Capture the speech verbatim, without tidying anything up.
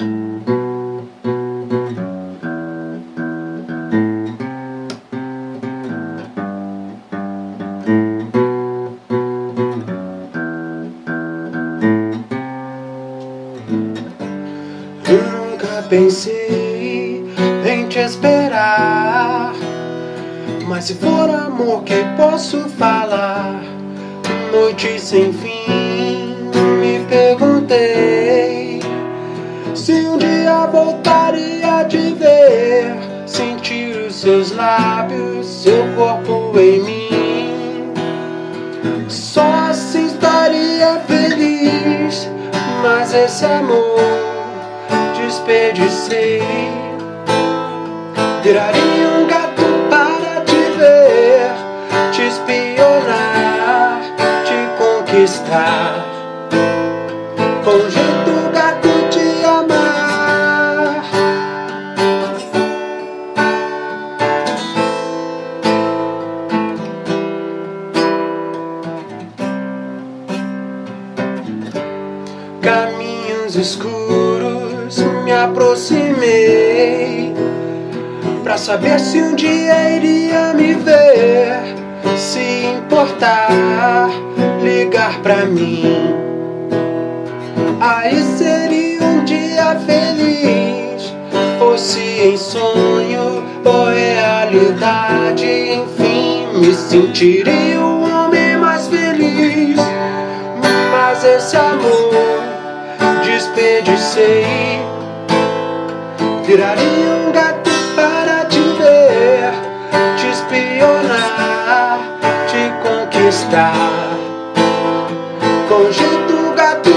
Eu nunca pensei em te esperar, mas se for amor que posso falar, noite sem fim, me perguntei se um dia voltaria a te ver, sentir os seus lábios, seu corpo em mim. Só assim estaria feliz, mas esse amor desperdicei. Viraria um gato para te ver, te espionar, te conquistar, com jeito gato te amar. Caminhos escuros me aproximei, pra saber se um dia iria me ver, se importar, ligar pra mim. Aí seria um dia feliz, fosse em sonho ou realidade, enfim, me sentiria o homem mais feliz. Mas esse amor desperdicei. Viraria um gato para te ver, te espionar, te conquistar, com jeito gato